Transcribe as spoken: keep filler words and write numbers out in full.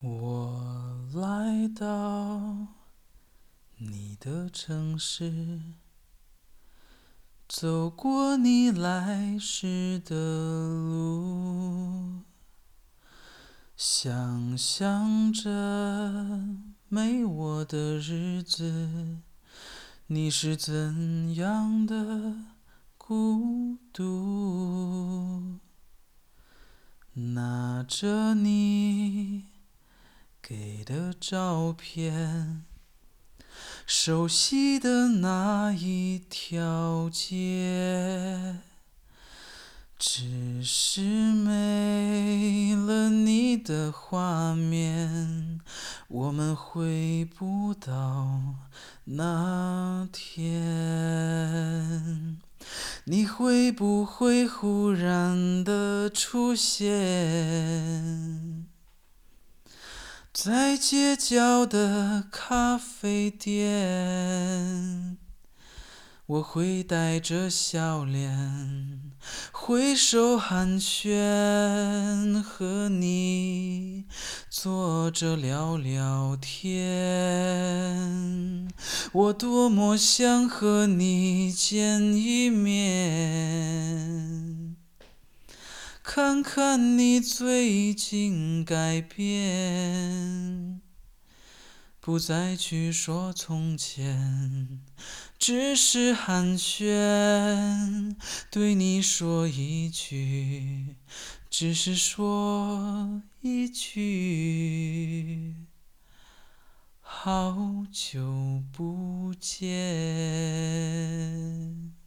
我来到你的城市，走过你来时的路，想象着没我的日子，你是怎样的孤独？拿着你给的照片，熟悉的那一条街，只是没了你的画面，我们回不到那天。你会不会忽然的出现在街角的咖啡店？我会带着笑脸挥手寒暄，和你坐着聊聊天。我多么想和你见一面，看看你最近改变，不再去说从前，只是寒暄，对你说一句，只是说一句，好久不见。